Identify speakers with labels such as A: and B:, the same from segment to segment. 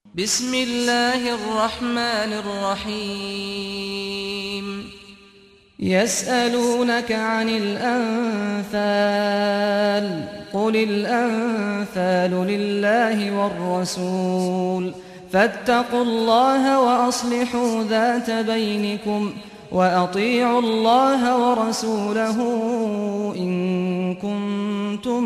A: بسم الله الرحمن الرحيم يسألونك عن الأنفال قل الأنفال لله والرسول فاتقوا الله وأصلحوا ذات بينكم وأطيعوا الله ورسوله إن كنتم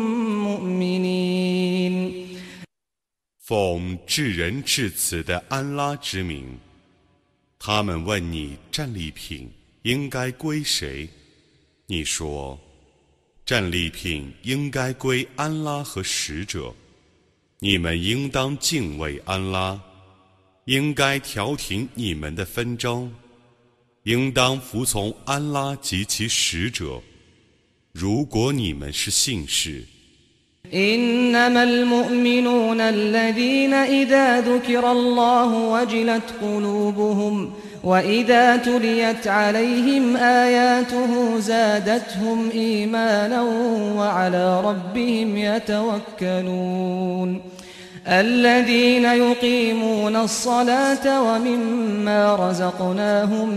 A: مؤمنين
B: 奉至仁至慈的安拉之名，他们问你战利品应该归谁？你说，战利品应该归安拉和使者。你们应当敬畏安拉，应该调停你们的纷争，应当服从安拉及其使者。如果你们是信士。
A: إنما المؤمنون الذين إذا ذكر الله وجلت قلوبهم وإذا تليت عليهم آياته زادتهم إيمانا وعلى ربهم يتوكلون الذين يقيمون الصلاة ومما رزقناهم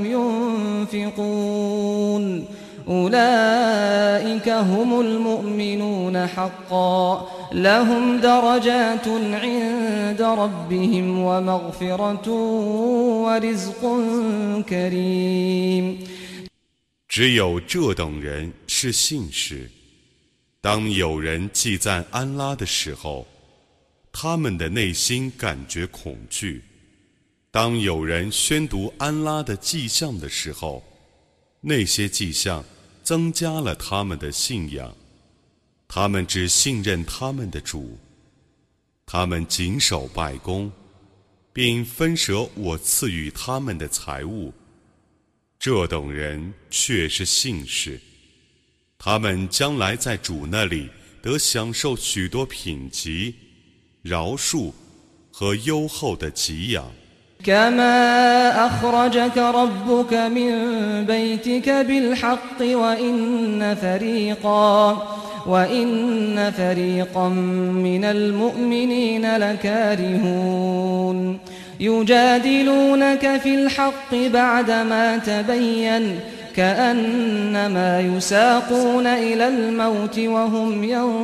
A: ينفقون أولئك هم المؤمنون حقا لهم درجات عند ربهم ومغفرة ورزق كريم
B: 只有这等人是信士。当有人祭赞安拉的时候，他们的内心感觉恐惧；当有人宣读安拉的迹象的时候，那些迹象增加了他们的信仰，他们只信任他们的主，他们谨守拜功，并分舍我赐予他们的财物。这等人却是信士，他们将来在主那里得享受许多品级、饶恕和优厚的给养。
A: كما أخرجك ربك من بيتك بالحق وإن فريقا من المؤمنين لكارهون يجادلونك في الحق بعدما تبين كأنما يساقون إلى الموت وهم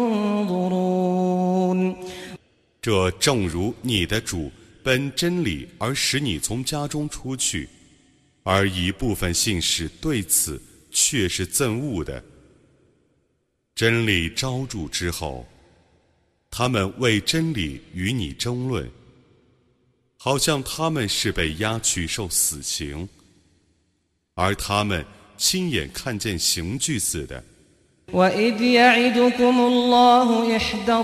A: ينظرون
B: 这正如你的主本真理而使你从家中出去，而一部分信士对此却是憎恶的。真理昭著之后，他们为真理与你争论，好像他们是被押去受死刑，而他们亲眼看见刑具似的。
A: وإذ يعدكم الله إحدى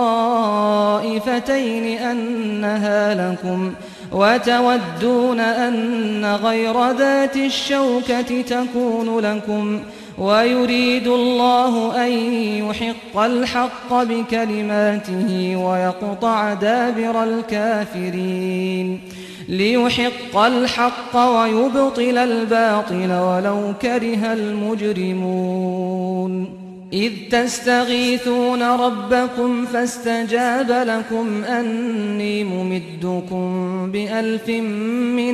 A: الطائفتين أنها لكم وتودون أن غير ذات الشوكة تكون لكم ويريد الله أن يحق الحق بكلماته ويقطع دابر الكافرين ليحق الحق ويبطل الباطل ولو كره المجرمون إذ تستغيثون ربكم فاستجاب لكم أني ممدكم بألف من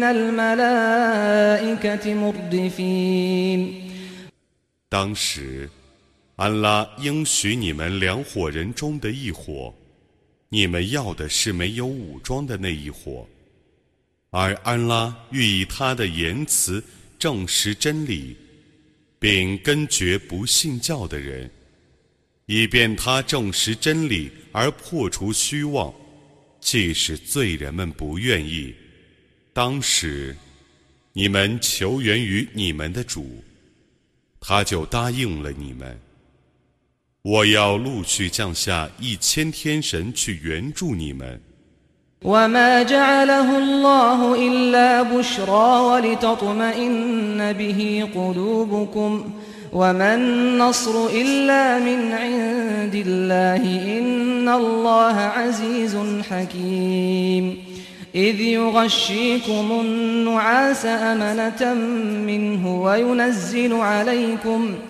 A: الملائكة مردفين
B: 当时，安拉应许你们两伙人中的一伙，你们要的是没有武装的那一伙。而安拉欲以他的言辞证实真理，并根绝不信教的人，以便他证实真理而破除虚妄，即使罪人们不愿意。当时你们求援于你们的主，他就答应了你们。我要陆续降下1000天神去援助你们。
A: وما جعله الله إلا بشرى ولتطمئن به قلوبكم وما النصر إلا من عند الله إن الله عزيز حكيم إذ يغشيكم النعاس أمنة منه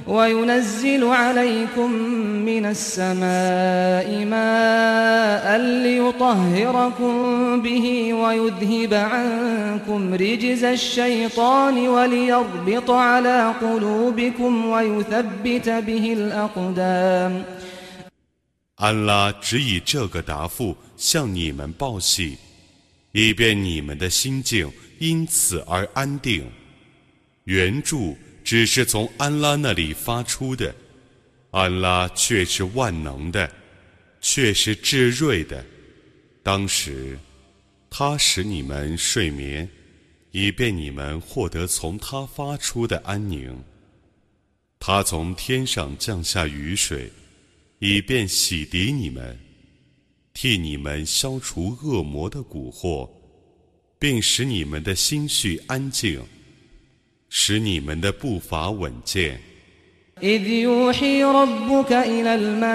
A: وينزل عليكم من السماء ماء ليطهركم به ويذهب عنكم رجز الشيطان وليربط على قلوبكم ويثبت به الأقدام。
B: 安拉只以这个答复向你们报喜，以便你们的心境因此而安定。援助只是从安拉那里发出的，安拉却是万能的，却是至睿的。当时，他使你们睡眠，以便你们获得从他发出的安宁。他从天上降下雨水，以便洗涤你们，替你们消除恶魔的蛊惑，并使你们的心绪安静，使你们的步伐稳健。
A: إذ يوحي ربك إلى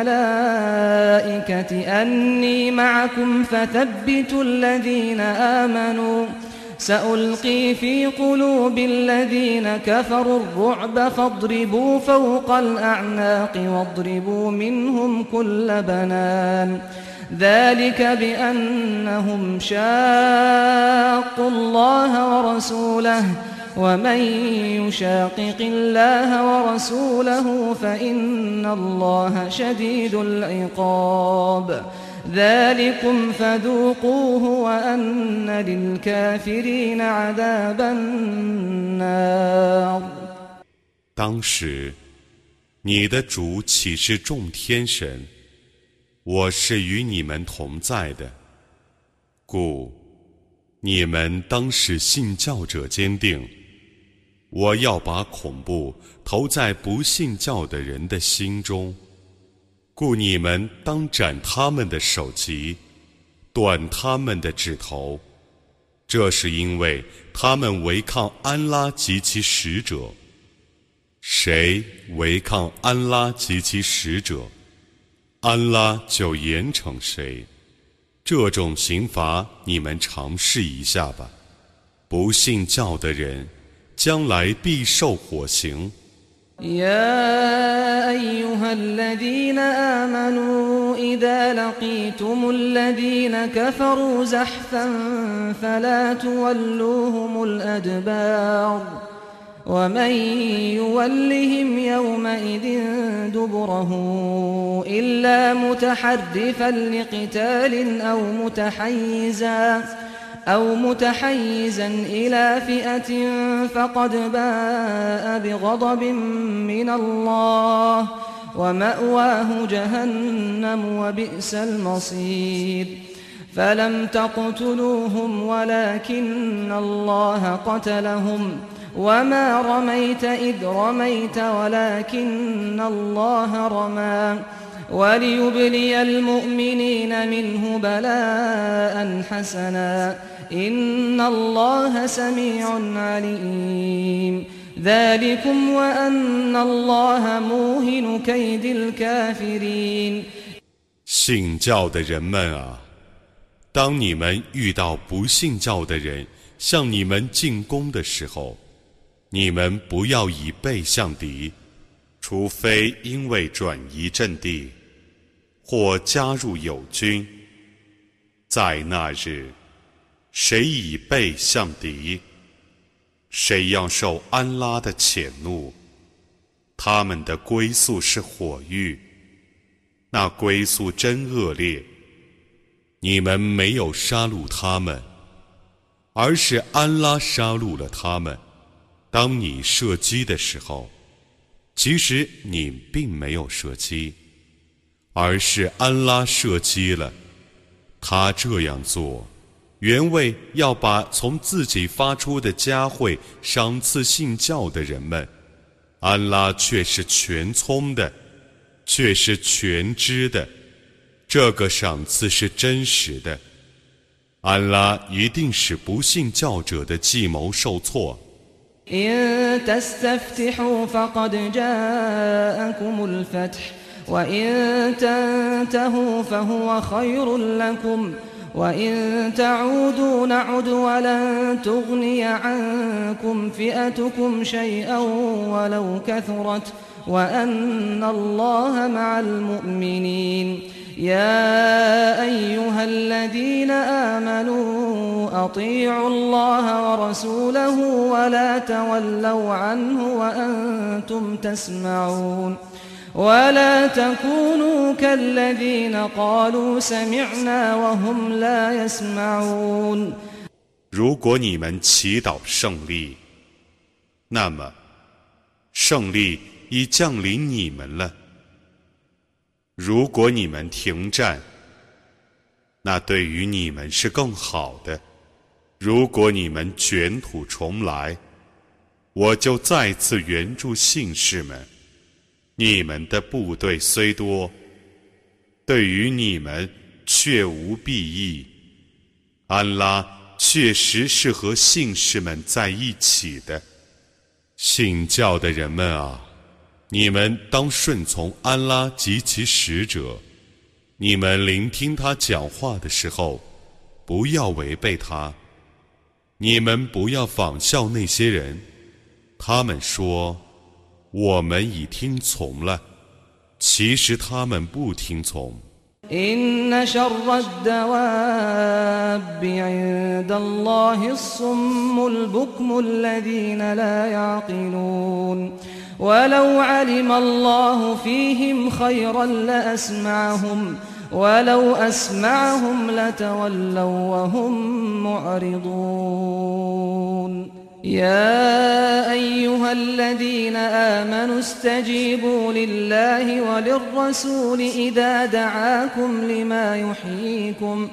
A: الملائكة أني معكم فثبتوا الذين آمنوا سألقي في قلوب الذين كفروا الرعب فاضربوا فوق الأعناق واضربوا منهم كل بنان ذلك بأنهم شاقوا الله ورسوله ومن يشاقق الله ورسوله فإن الله شديد العقاب ذلكم فذوقوه وأن للكافرين عذاب النار。
B: 当时，你的主启示众天神，我是与你们同在的，故你们当使信教者坚定。我要把恐怖投在不信教的人的心中，故你们当斩他们的首级，断他们的指头，这是因为他们违抗安拉及其使者。谁违抗安拉及其使者，安拉就严惩谁。这种刑罚你们尝试一下吧。不信教的人将来必受火刑。
A: يا أيها الذين آمنوا إذا لقيتم الذين كفروا زحفا فلا تولوهم الأدبار ومن يولهم يومئذ دبره إلا متحرفا لقتال أو متحيزا إلى فئة فقد باء بغضب من الله ومأواه جهنم وبئس المصير فلم تقتلوهم ولكن الله قتلهم وما رميت إذ رميت ولكن الله رمى وليبلي المؤمنين منه بلاء حسنا إن الله سميع عليم ذلكم وأن الله موهن كيد الكافرين。
B: 信教的人们啊，当你们遇到不信教的人向你们进攻的时候，你们不要以背向敌，除非因为转移阵地或加入友军。在那日，谁以背向敌，谁要受安拉的谴怒。他们的归宿是火狱，那归宿真恶劣。你们没有杀戮他们，而是安拉杀戮了他们。当你射击的时候，其实你并没有射击，而是安拉射击了。他这样做，原为要把从自己发出的佳慧赏赐信教的人们。安拉却是全聪的，却是全知的，这个赏赐是真实的。安拉一定使不信教者的计谋受挫。
A: إن تستفتحوا فقد جاءكم الفتح وإن تنتهوا فهو خير لكم وإن تعودوا نعد ولن تغني عنكم فئتكم شيئا ولو كثرت وأن الله مع المؤمنين يا أيها الذين آمنوا أطيعوا الله ورسوله ولا تولوا عنه وأنتم تسمعون ولا تكونوا كالذين قالوا سمعنا وهم لا يسمعون
B: 如果你们祈祷胜利，那么胜利已降临你们了。如果你们停战，那对于你们是更好的。如果你们卷土重来，我就再次援助信士们。你们的部队虽多，对于你们却无裨益。安拉确实是和信士们在一起的。信教的人们啊，你们当顺从安拉及其使者，你们聆听他讲话的时候，不要违背他。你们不要仿效那些人，他们说我们已听从了，其实他们不听从。
A: إن شر الدواب عند الله الصم البكم الذين لا يعقلون ولو علم الله فيهم خيرا لأسمعهم ولو أسمعهم لتولوا وهم معرضون يا أيها الذين آمنوا استجيبوا لله وللرسول إذا دعاكم لما يحييكم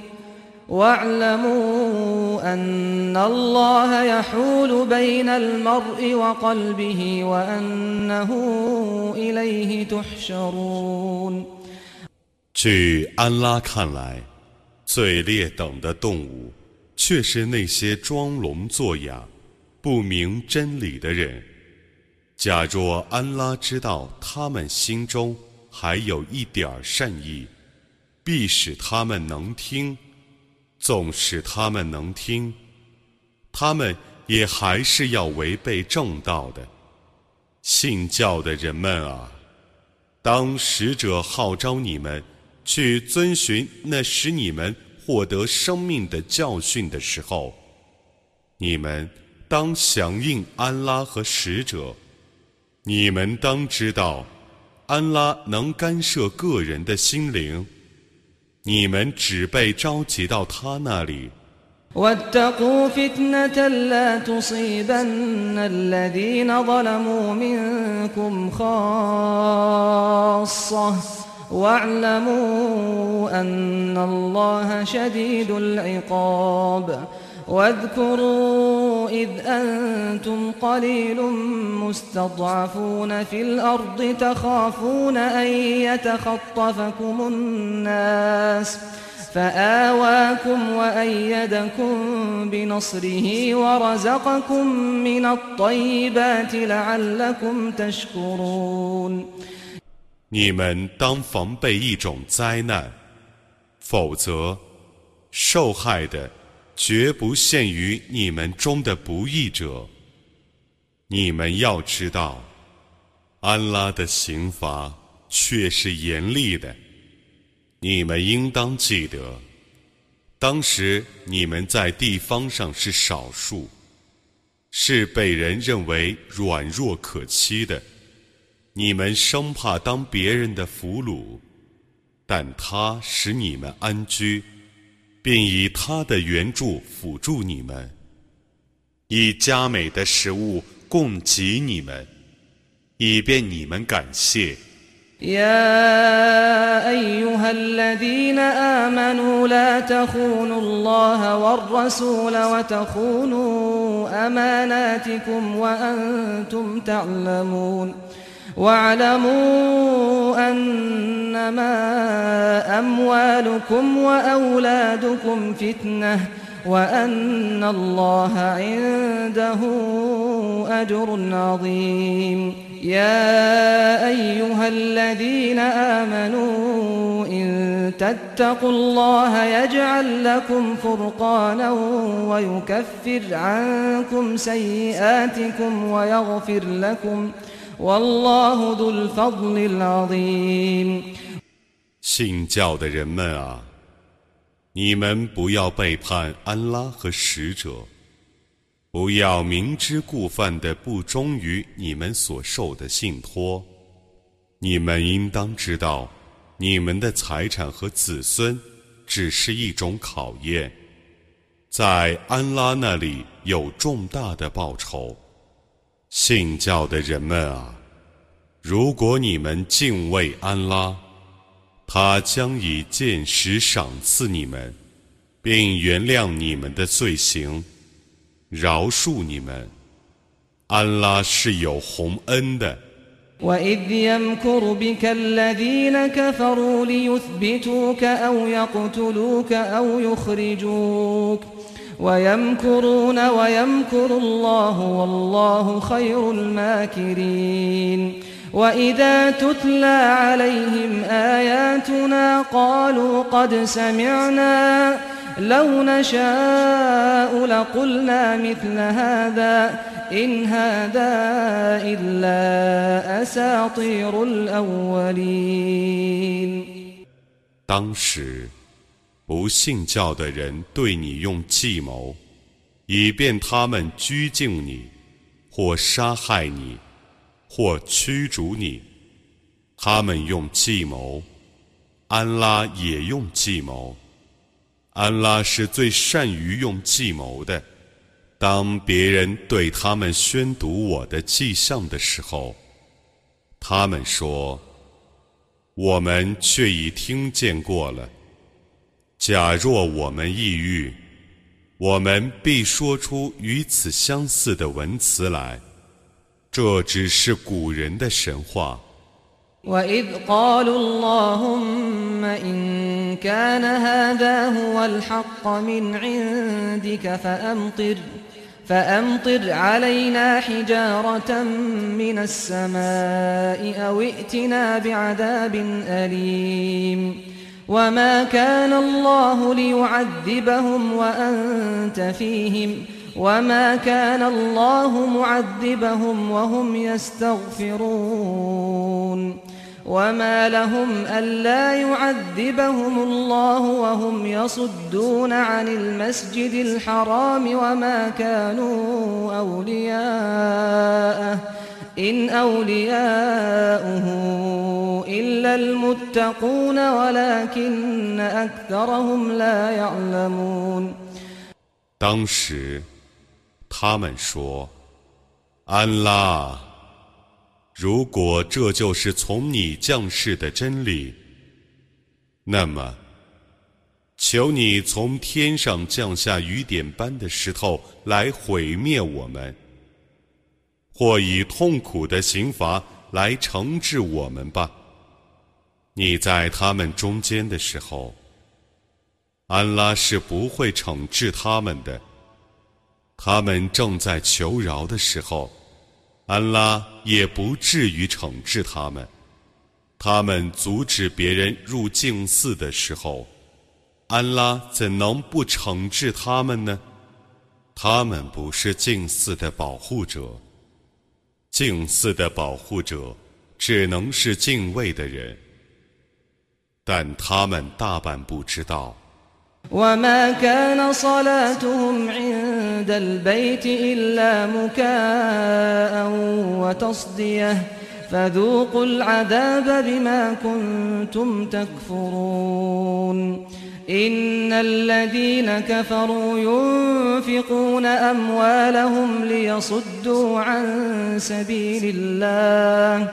A: واعلموا أن الله يحول بين المرء وقلبه وأنه إليه تحشرون
B: 据安拉看来，最劣等的动物却是那些装聋作哑不明真理的人。假若安拉知道他们心中还有一点善意，必使他们能听，纵使他们能听，他们也还是要违背正道的。信教的人们啊，当使者号召你们去遵循那使你们获得生命的教训的时候，你们当响应安拉和使者。你们当知道，安拉能干涉个人的心灵，你们只被召集到他那里。
A: واتقوا فتنة لا تصيبن الذين ظلموا منكم خاصة واعلموا أن الله شديد العقاب واذكروا إذ أنتم قليل مستضعفون في الأرض تخافون أن يتخطفكم الناس فآواكم وأيدكم بنصره ورزقكم من الطيبات لعلكم تشكرون
B: 你们当防备一种灾难，否则受害的绝不限于你们中的不义者。你们要知道，安拉的刑罚却是严厉的。你们应当记得，当时你们在地方上是少数，是被人认为软弱可欺的。你们生怕当别人的俘虏，但他使你们安居，并以他的援助辅助你们，以佳美的食物供给你们，以便你们感谢。
A: يا أيها الذين آمنوا لا تخونوا الله والرسول وتخونوا أماناتكم وأنتم تعلمون واعلموا أنما أموالكم وأولادكم فتنة وأن الله عنده أجر عظيم يا أيها الذين آمنوا إن تتقوا الله يجعل لكم فرقانا ويكفر عنكم سيئاتكم والله ذو الفضل العظيم。
B: 信教的人们啊，你们不要背叛安拉和使者，不要明知故犯地不忠于你们所受的信托。你们应当知道，你们的财产和子孙只是一种考验，在安拉那里有重大的报酬。信教的人们啊，如果你们敬畏安拉，他将以箭石赏赐你们，并原谅你们的罪行，饶恕你们。安拉是有洪恩的。
A: وإذ يمكر بك الذين كفروا ليثبتوك أو يقتلوك أو يخرجوك ويمكرون ويمكر الله والله خير الماكرين وإذا تتلى عليهم آياتنا قالوا قد سمعنا لو نشاء لقلنا مثل هذا إن هذا إلا أساطير الأولين。
B: 当时不信教的人对你用计谋，以便他们拘禁你，或杀害你，或驱逐你。他们用计谋，安拉也用计谋。安拉是最善于用计谋的。当别人对他们宣读我的迹象的时候，他们说：我们却已听见过了。假若我们抑郁，我们必说出与此相似的文词来，这只是古人的神话。
A: وإذ قالوا اللهم إن كان هذا هو الحق من عندك فأمطر علينا حجارة من السماء أو ائتنا بعذاب أليم وما كان الله ليعذبهم وأنت فيهم وما كان الله معذبهم وهم يستغفرون وما لهم ألا يعذبهم الله وهم يصدون عن المسجد الحرام وما كانوا أولياءه إن أولياؤه إلا المتقون ولكن أكثرهم لا يعلمون。
B: 当时他们说：安拉，如果这就是从你降世的真理，那么求你从天上降下雨点般的石头来毁灭我们，或以痛苦的刑罚来惩治我们吧。你在他们中间的时候，安拉是不会惩治他们的。他们正在求饶的时候，安拉也不至于惩治他们。他们阻止别人入净寺的时候，安拉怎能不惩治他们呢？他们不是净寺的保护者，净寺的保护者只能是敬畏的人，但他们大半不知道。
A: وما كان صلاتهم عند البيت إلا مكاء وتصدية فذوقوا العذاب بما كنتم تكفرون إن الذين كفروا ينفقون أموالهم ليصدوا عن سبيل الله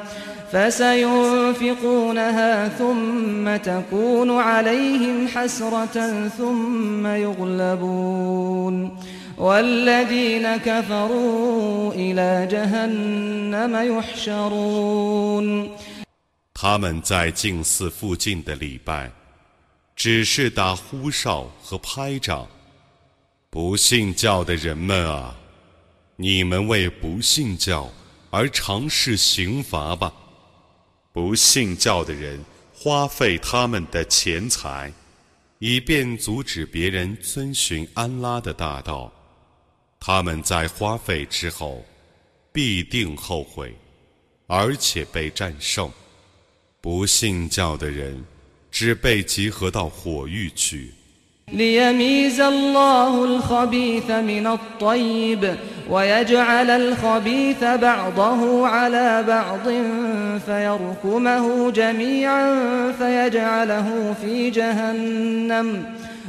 A: فسينفقونها ثم تكون عليهم حسرة ثم يغلبون والذين كفروا إلى جهنم يحشرون。
B: 他们在净寺附近的礼拜，只是打呼哨和拍掌。不信教的人们啊，你们为不信教而尝试刑罚吧。不信教的人花费他们的钱财，以便阻止别人遵循安拉的大道，他们在花费之后必定后悔。 而且被战胜。不信教的人只被集合到火狱去。
A: ليميز الله الخبيث من الطيب ويجعل الخبيث بعضه على بعض فيركمه جميعا فيجعله في جهنم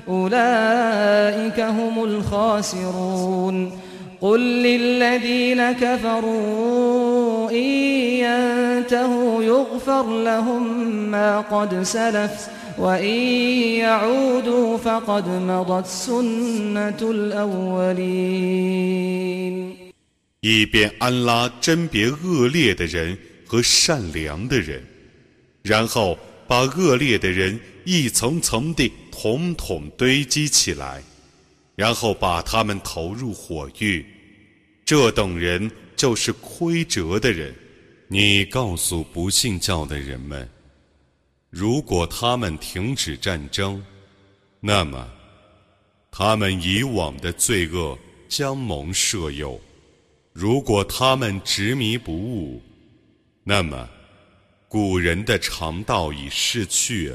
A: أولئك هم الخاسرون قل للذين كفروا إن ينتهوا يغفر لهم ما قد سلف وإن يعودوا فقد مضت سنة الأولين
B: 以便安拉甄别恶劣的人和善良的人，然后把恶劣的人一层层地统统堆积起来，然后把他们投入火狱。这等人就是亏折的人。你告诉不信教的人们，如果他们停止战争，那么他们以往的罪恶将蒙赦宥；如果他们执迷不悟，那么古人的常道已逝去了。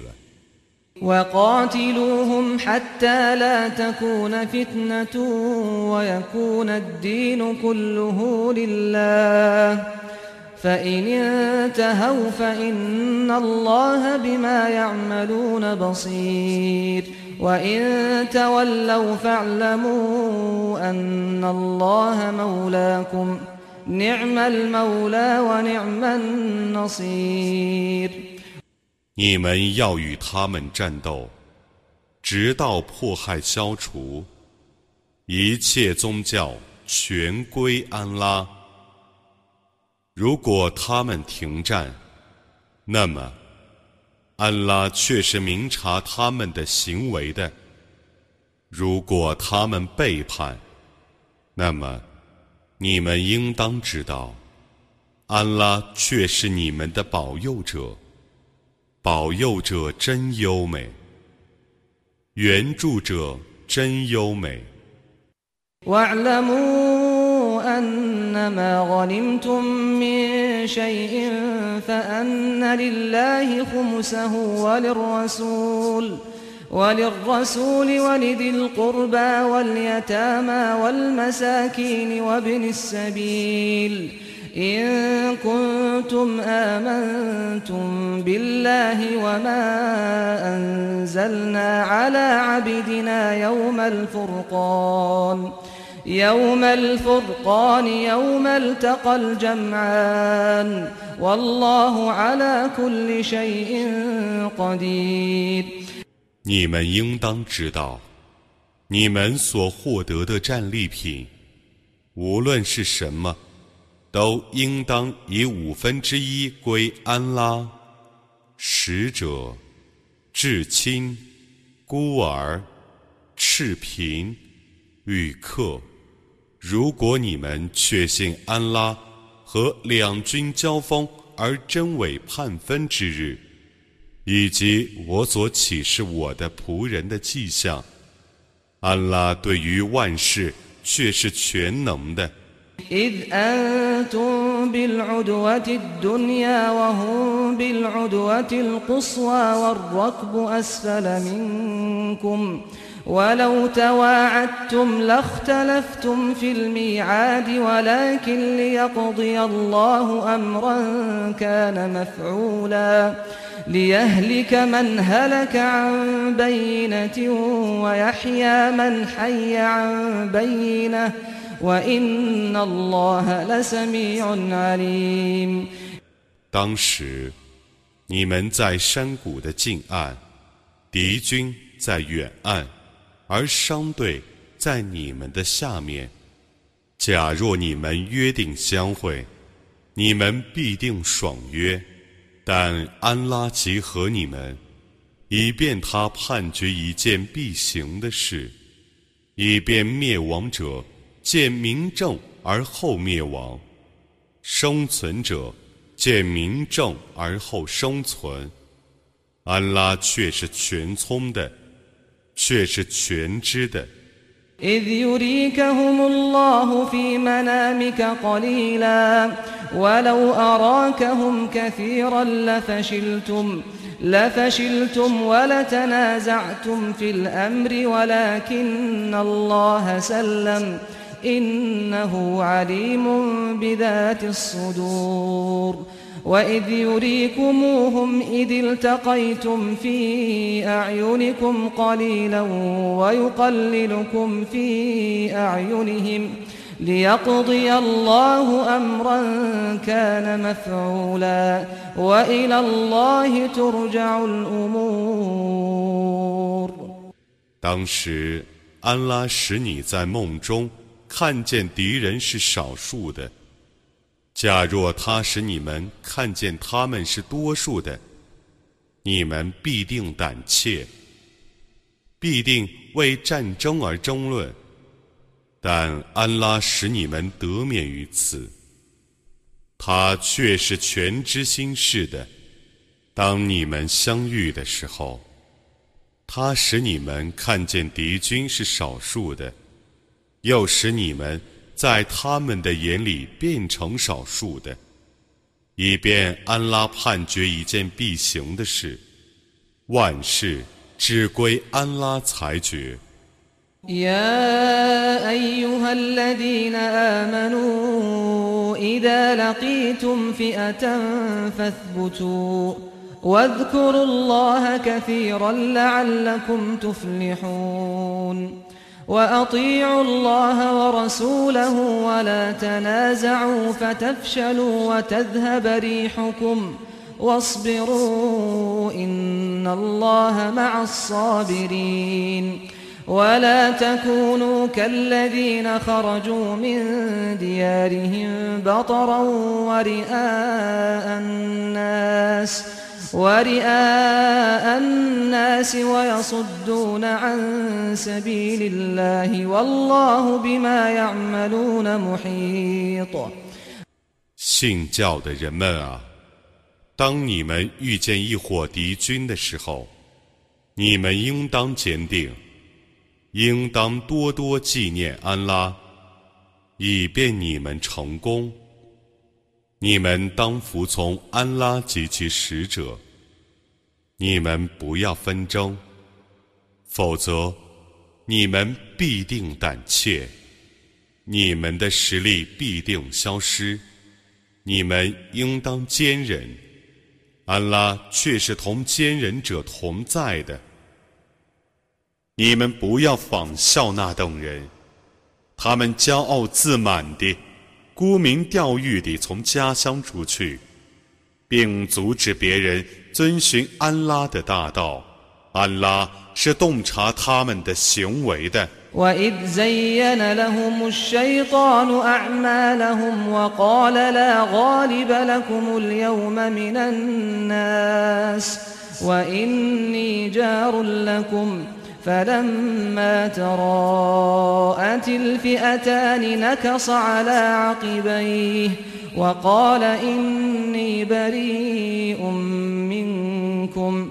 A: وقاتلوهم حتى لا تكون فتنة ويكون الدين كله لله فإن انتهوا فإن الله بما يعملون بصير وإن تولوا فاعلموا أن الله مولاكم نعم المولى ونعم النصير
B: 你们要与他们战斗，直到迫害消除，一切宗教全归安拉。如果他们停战，那么安拉却是明察他们的行为的。如果他们背叛，那么你们应当知道，安拉却是你们的保佑者。保佑者真优美，援助者真优美。
A: واعلموا أنما غنمتم من شيء فأن لله خمسه وللرسول ولذي القربى واليتامى والمساكين وابن السبيل إن كنتم آمنتم بالله وما أنزلنا على عبدنا يوم الفرقان يوم التقى الجمعان والله على كل شيء قدير
B: 你们应当知道，你们所获得的战利品，无论是什么，都应当以1/5归安拉，使者、至亲、孤儿、赤贫、旅客。如果你们确信安拉和两军交锋而真伪判分之日，以及我所启示我的仆人的迹象，安拉对于万事却是全能的。
A: إذ أنتم بالعدوة الدنيا وهم بالعدوة القصوى والركب أسفل منكم ولو تواعدتم لاختلفتم في الميعاد ولكن ليقضي الله أمرا كان مفعولا ليهلك من هلك عن بينة ويحيى من حي عن بينة وإن الله لسميع عليم
B: 当时，你们在山谷的近岸，敌军在远岸，而商队在你们的下面。假若你们约定相会，你们必定爽约。但安拉集合你们，以便他判决一件必行的事，以便灭亡者见明正而后灭亡，生存者见明正而后生存。安拉却是全聪的，却是全知的。
A: إذ يريكهم الله في منامك قليلا ولو أراكهم كثيرا لفشلتم ولتنازعتم في الأمر ولكن الله سلم إنه عليم بذات الصدور وإذ يريكموهم إذ التقيتم في أعينكم قليلا ويقللكم في أعينهم ليقضي الله أمرا كان مفعولا وإلى الله ترجع الأمور
B: 当时，安拉使你在梦中看见敌人是少数的。假若他使你们看见他们是多数的，你们必定胆怯，必定为战争而争论。但安拉使你们得免于此，他却是全知心事的。当你们相遇的时候，他使你们看见敌军是少数的，又使你们在他们的眼里变成少数的，以便安拉判决一件必行的事，万事只归安拉裁决。
A: يا أيها الذين آمنوا إذا لقيتم فئة فاثبتوا واذكروا الله كثيرا لعلكم تفلحون وأطيعوا الله ورسوله ولا تنازعوا فتفشلوا وتذهب ريحكم واصبروا إن الله مع الصابرين ولا تكونوا كالذين خرجوا من ديارهم بطرا ورئاء الناس ويصدون عن سبيل الله والله بما يعملون محيط
B: 信教的人们啊，当你们遇见一伙敌军的时候，你们应当坚定，应当多多纪念安拉，以便你们成功。你们当服从安拉及其使者，你们不要纷争，否则你们必定胆怯，你们的实力必定消失。你们应当坚忍，安拉却是同坚忍者同在的。你们不要仿效那等人，他们骄傲自满地、沽名钓誉地从家乡出去，并阻止别人遵循安拉的大道。安拉是洞察他们的行为的。
A: وإذ زين لهم الشيطان أعمالهم وقال لا غالب لكم اليوم من الناس وإني جار لكم فلما تراءت الفئتان نكص على عقبيه وقال إني بريء منكم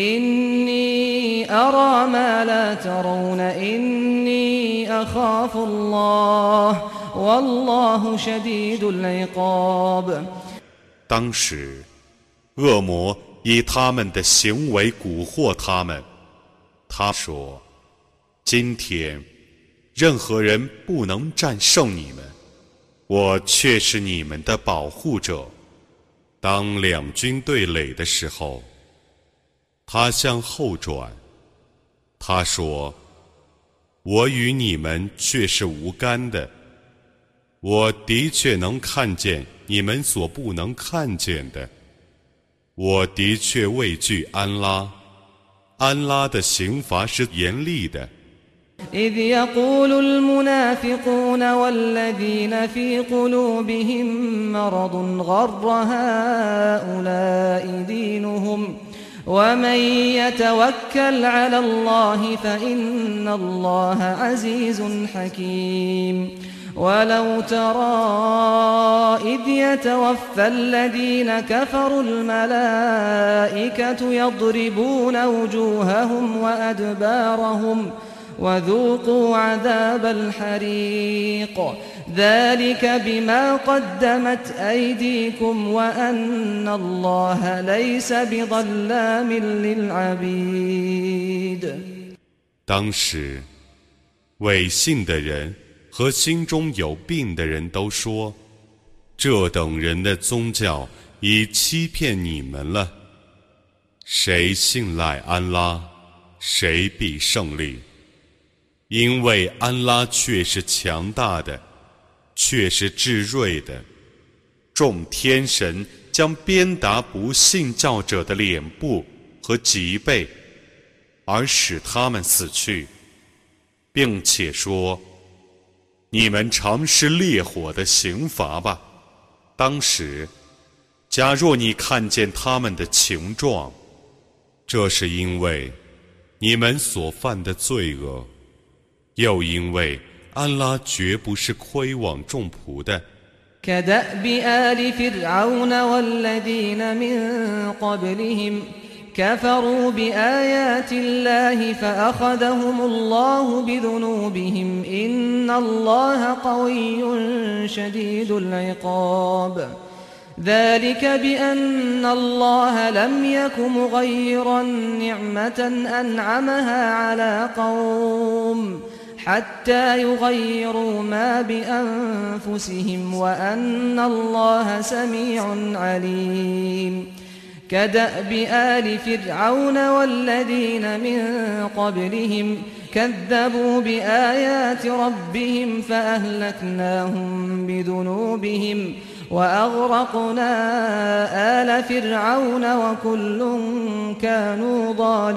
A: إني أرى ما لا ترون إني أخاف الله والله شديد العقاب
B: 当时，恶魔以他们的行为蛊惑他们。他说：“今天，任何人不能战胜你们，我却是你们的保护者。”当两军对垒的时候，他向后转，他说：“我与你们却是无干的，我的确能看见你们所不能看见的，我的确畏惧安拉，安拉的刑罚是严厉的。”
A: إذ يقول المنافقون والذين في قلوبهم مرض غر هؤلاء دينهم ومن يتوكل على الله فإن الله عزيز حكيم ولو ترى إذ يتوفى الذين كفروا الملائكة يضربون وجوههم وأدبارهم وذوقوا عذاب الحريق ذلك بما قدمت أيديكم وأن الله ليس بظلام للعبيد。
B: 当时，伪信的人和心中有病的人都说：“这等人的宗教已欺骗你们了。谁信赖安拉，谁必胜利。因为安拉却是强大的，却是至睿的。众天神将鞭打不信教者的脸部和脊背，而使他们死去，并且说：你们尝试烈火的刑罚吧。当时，假若你看见他们的情状，这是因为你们所犯的罪恶，又因为安拉绝不是亏枉众仆的。
A: كدأب آل فرعون والذين من قبلهم كفروا بآيات الله فأخذهم الله بذنوبهم إن الله قوي شديد العقاب ذلك بأن الله لم يك مغيرا نعمة أنعمها على قوم حتى يغيروا ما بأنفسهم وأن الله سميع عليم كدأب آل فرعون والذين من قبلهم كذبوا بآيات ربهم فأهلكناهم بذنوبهم وأغرقنا آل فرعون وكل كانوا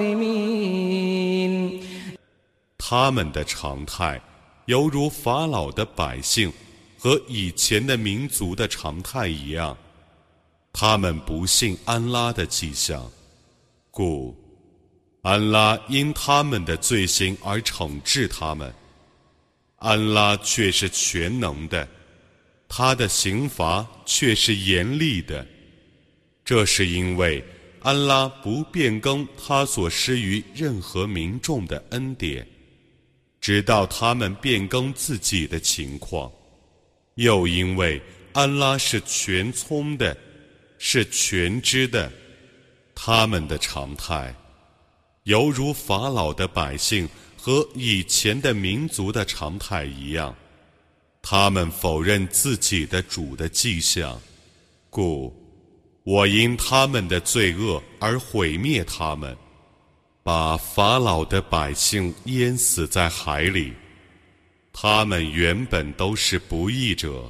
A: ظالمين。
B: 他们的常态犹如法老的百姓和以前的民族的常态一样，他们不信安拉的迹象，故安拉因他们的罪行而惩治他们。安拉却是全能的，他的刑罚却是严厉的。这是因为安拉不变更他所施于任何民众的恩典，直到他们变更自己的情况，又因为安拉是全聪的，是全知的。他们的常态犹如法老的百姓和以前的民族的常态一样，他们否认自己的主的迹象，故我因他们的罪恶而毁灭他们，把法老的百姓淹死在海里。他们原本都是不义者。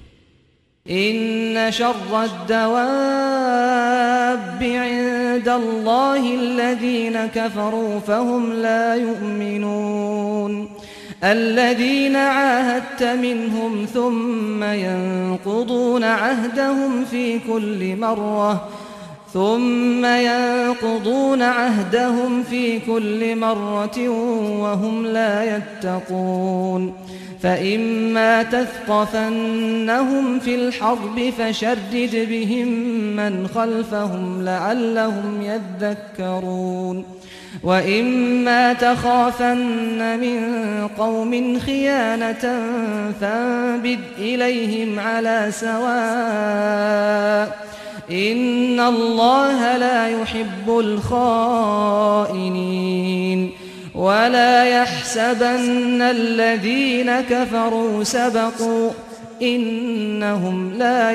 A: إن شر الدواب عند الله الذين كفروا فهم لا يؤمنون الذين عاهدت منهم ثم ينقضون عهدهم في كل مرة وهم لا يتقون فإما تثقفنهم في الحرب فشرد بهم من خلفهم لعلهم يذكرون وإما تخافن من قوم خيانة فانبذ إليهم على سواء إن الله لا يحب الخائنين ولا يحسبن الذين كفروا سبقوا إنهم لا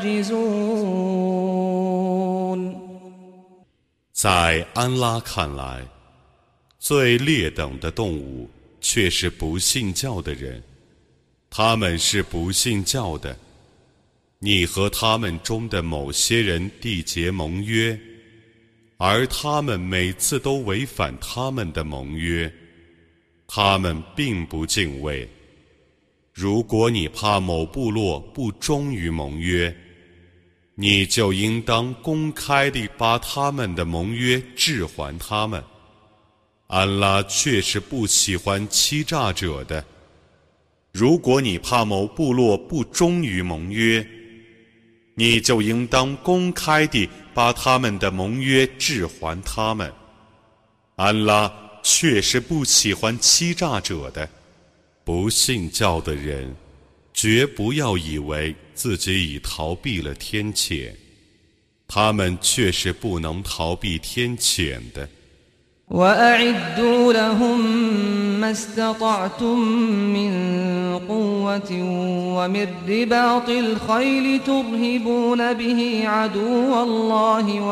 A: يعجزون。
B: 在安拉看来，最劣等的动物却是不信教的人，他们是不信教的。你和他们中的某些人缔结盟约，而他们每次都违反他们的盟约，他们并不敬畏。如果你怕某部落不忠于盟约，你就应当公开地把他们的盟约置还他们。安拉却是不喜欢欺诈者的。如果你怕某部落不忠于盟约，你就应当公开地把他们的盟约置还他们。安拉却是不喜欢欺诈者的。不信教的人绝不要以为自己已逃避了天谴，他们却是不能逃避天谴的。
A: وأعدوا لهم ما استطعتم من قوة ومن رباط الخيل ترهبون به عدو الله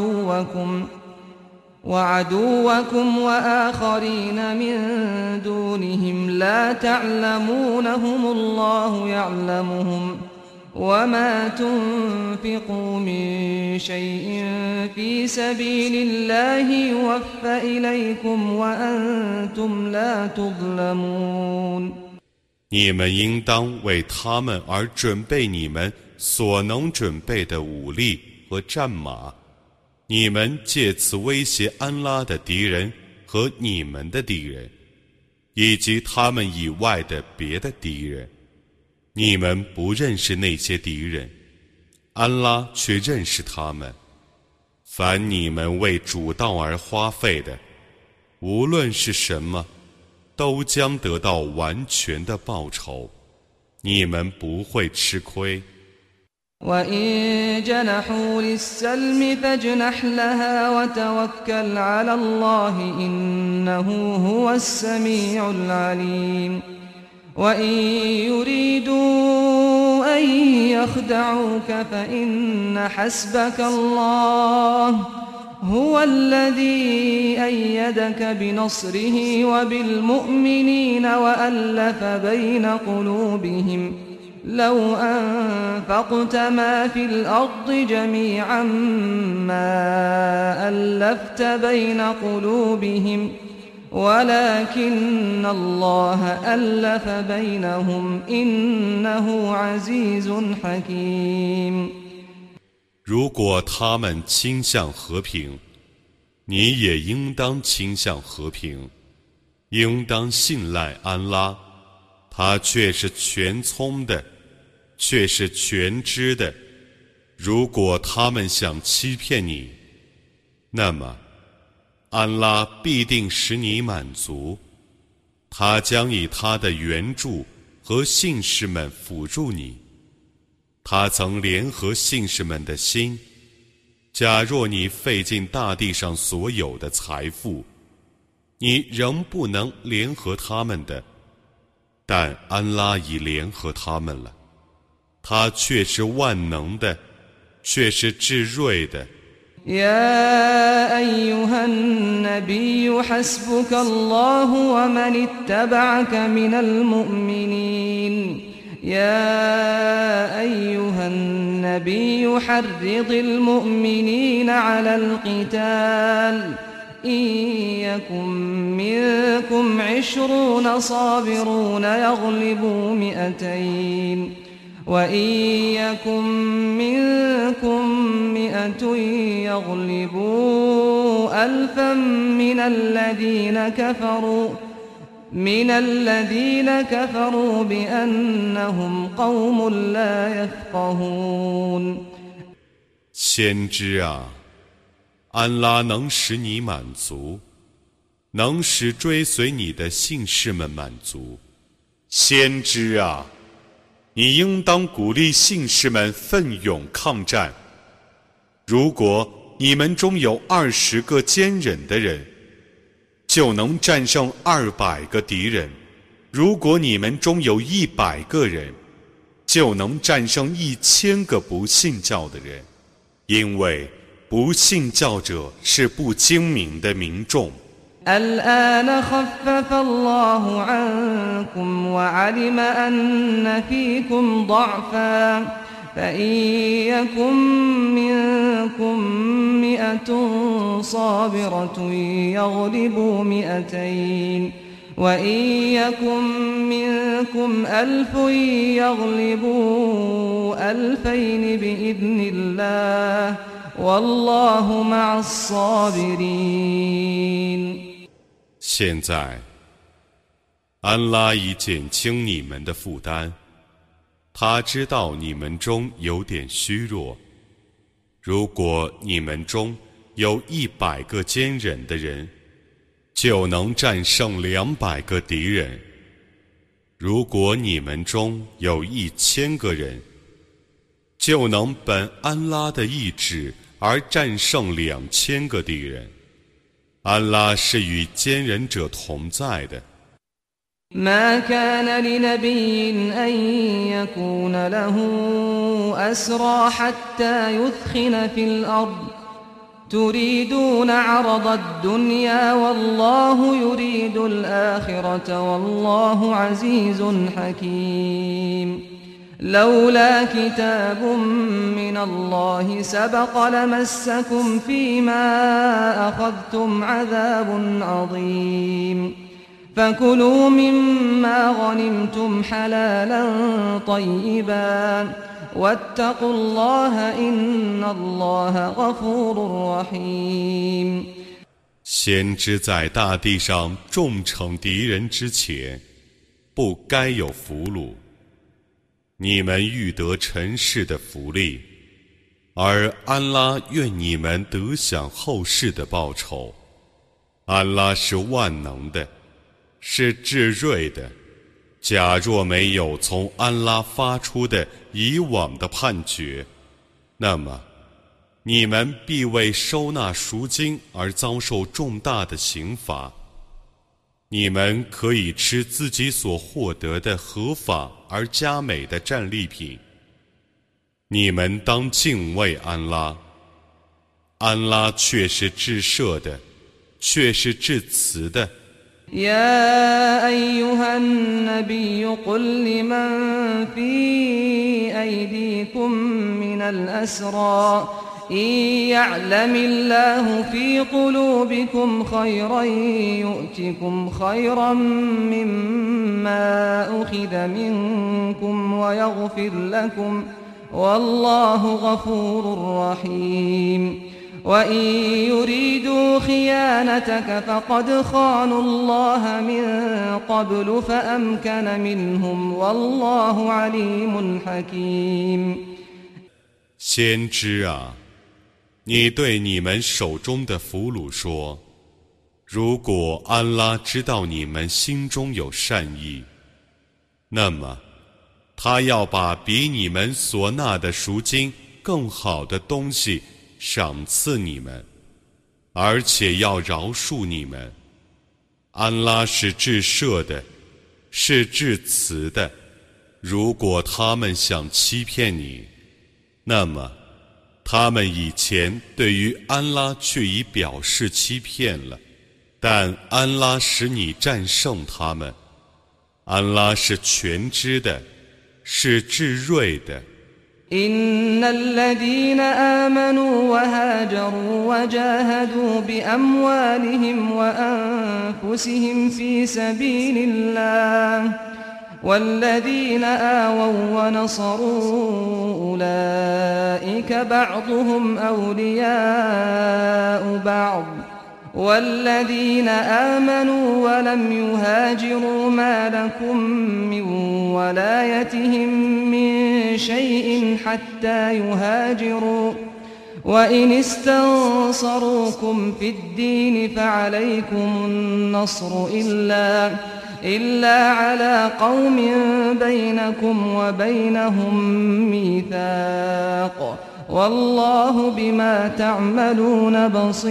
A: وعدوكم وآخرين من دونهم لا تعلمونهم الله يعلمهم وما تنفقوا من شيء في سبيل الله يوفى إليكم وأنتم لا تظلمون。
B: 你们应当为他们而准备你们所能准备的武力和战马，你们借此威胁安拉的敌人和你们的敌人，以及他们以外的别的敌人。你们不认识那些敌人，安拉却认识他们。凡你们为主道而花费的，无论是什么，都将得到完全的报酬，你们不会吃亏。
A: وإن جنحوا للسلم فاجنح لها وتوكل على الله إنه هو السميع العليم وإن يريدوا أن يخدعوك فإن حسبك الله هو الذي أيدك بنصره وبالمؤمنين وألف بين قلوبهم لو أنفقت ما في الأرض جميعا ما ألفت بين قلوبهم ولكن الله ألف بينهم إنه عزيز حكيم。
B: 如果他们倾向和平，你也应当倾向和平，应当信赖安拉，他却是全聪的，却是全知的。如果他们想欺骗你，那么安拉必定使你满足，他将以他的援助和信士们辅助你。他曾联合信士们的心，假若你费尽大地上所有的财富，你仍不能联合他们的，但安拉已联合他们了，他却是万能的，却是至睿的。
A: يا أيها النبي حسبك الله ومن اتبعك من المؤمنين يا أيها النبي حرض المؤمنين على القتال إن يكن منكم 20 صابرون يغلبوا 200 وإن يكن منكم 100 يغلبوا 1000 من الذين كفروا بأنهم قوم لا يفقهون。
B: 先知啊，安拉能使你满足，能使追随你的信士们满足。先知啊，你应当鼓励信士们奋勇抗战。如果你们中有20个坚忍的人，就能战胜200个敌人；如果你们中有100个人，就能战胜1000个不信教的人。因为不信教者是不精明的民众。
A: الآن خفف الله عنكم وعلم أن فيكم ضعفا فإن يكن منكم 100 صابرة يغلبوا 200 وإن يكن منكم 1000 يغلبوا 2000 بإذن الله والله مع الصابرين。
B: 现在，安拉已减轻你们的负担，他知道你们中有点虚弱。如果你们中有100个坚忍的人，就能战胜200个敌人； 如果你们中有1000个人，就能本安拉的意志而战胜2000个敌人。安拉是与坚忍者同在的。
A: ما كان لنبي أن يكون له أسرى حتى يثخن في الأرض تريدون عرض الدنيا والله يريد الآخرة والله عزيز حكيم لولا كتاب من الله سبق لمسكم فيما أخذتم عذاب عظيم فكلوا مما غنمتم حلالا طيبا واتقوا الله إن الله غفور رحيم。
B: 先知在大地上重惩敌人之前，不该有俘虏。你们欲得尘世的福利，而安拉愿你们得享后世的报酬。安拉是万能的，是至睿的。假若没有从安拉发出的以往的判决，那么你们必为收纳赎金而遭受重大的刑罚。你们可以吃自己所获得的合法而佳美的战利品。你们当敬畏安拉，安拉却是至赦的，却是至慈的。
A: يا أيها النبي قل لمن في أيديكم من الأسرى إن يعلم الله في قلوبكم خيرا يؤتكم خيرا مما أخذ منكم ويغفر لكم والله غفور رحيم وإن يريدوا خيانتك فقد خانوا الله من قبل فأمكن منهم والله عليم حكيم。
B: 先知啊，你对你们手中的俘虏说，如果安拉知道你们心中有善意，那么他要把比你们所纳的赎金更好的东西赏赐你们，而且要饶恕你们。安拉是至赦的，是至慈的。如果他们想欺骗你，那么他们以前对于安拉却已表示欺骗了，但安拉使你战胜他们。安拉是全知的，是至睿的。
A: إن الذين آمنوا وهاجروا وجاهدوا بأموالهم وأنفسهم في سبيل الله والذين آووا ونصروا أولئك بعضهم أولياء بعض والذين آمنوا ولم يهاجروا ما لكم من ولايتهم من شيء حتى يهاجروا وإن استنصروكم في الدين فعليكم النصر إلا على قوم بينكم وبينهم ميثاق والله بما تعملون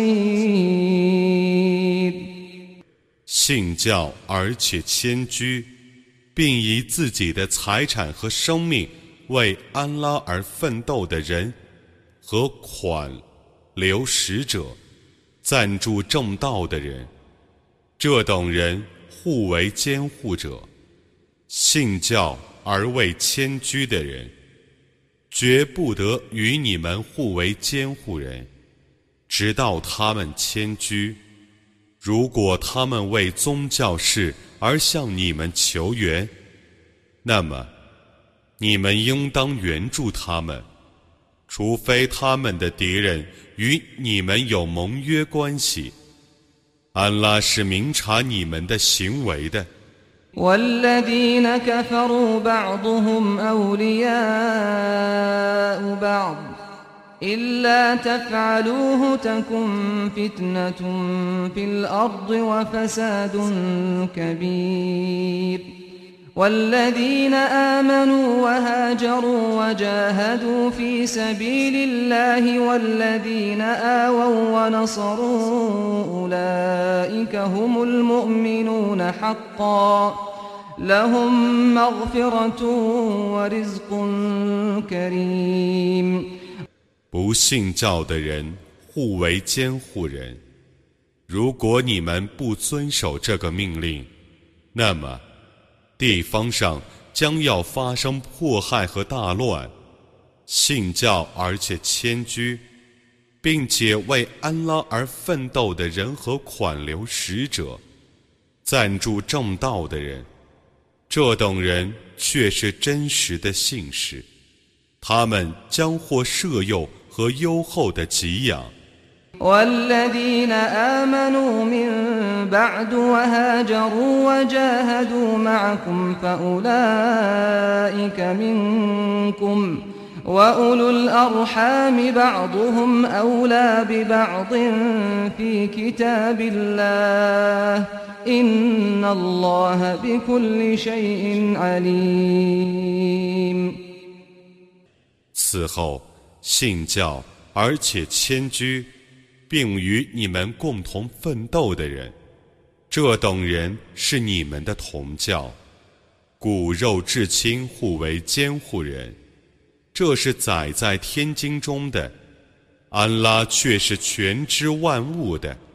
A: بصير。
B: 信教而且迁居，并以自己的财产和生命为安拉而奋斗的人，和款留使者，赞助正道的人，这等人互为监护者。信教而为迁居的人，绝不得与你们互为监护人，直到他们迁居。如果他们为宗教事而向你们求援，那么你们应当援助他们，除非他们的敌人与你们有盟约关系。安拉是明察你们的行为的。
A: والذين كفروا بعضهم أولياء بعض إلا تفعلوه تكن فتنة في الأرض وفساد كبير والذين آمنوا وهاجروا وجاهدوا في سبيل الله والذين آووا ونصروا أولئك هم المؤمنون حقا لهم مغفرة ورزق كريم
B: 不信教的人互为监护人，如果你们不遵守这个命令，那么地方上将要发生迫害和大乱。信教而且迁居，并且为安拉而奋斗的人和款流使者，赞助正道的人，这等人却是真实的信士，他们将获赦宥和优厚的给养。
A: والذين آمنوا من بعد وهاجروا وجاهدوا معكم فأولئك منكم وأولو الأرحام بعضهم أولى ببعض في كتاب الله إن الله بكل شيء عليم
B: 此后信教而且迁居，并与你们共同奋斗的人，这等人是你们的同教，骨肉至亲互为监护人，这是载在天经中的，安拉却是全知万物的。